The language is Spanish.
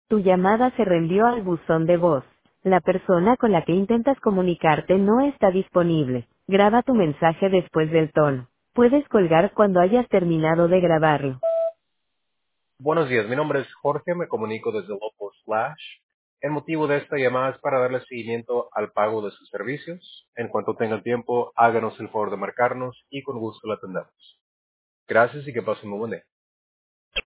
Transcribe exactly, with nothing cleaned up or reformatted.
Tu llamada se reenvió al buzón de voz. La persona con la que intentas comunicarte no está disponible. Graba tu mensaje después del tono. Puedes colgar cuando hayas terminado de grabarlo. Buenos días, mi nombre es Jorge, me comunico desde Local Slash. El motivo de esta llamada es para darle seguimiento al pago de sus servicios. En cuanto tengan tiempo, háganos el favor de marcarnos y con gusto la atendemos. Gracias y que pasen muy buen día.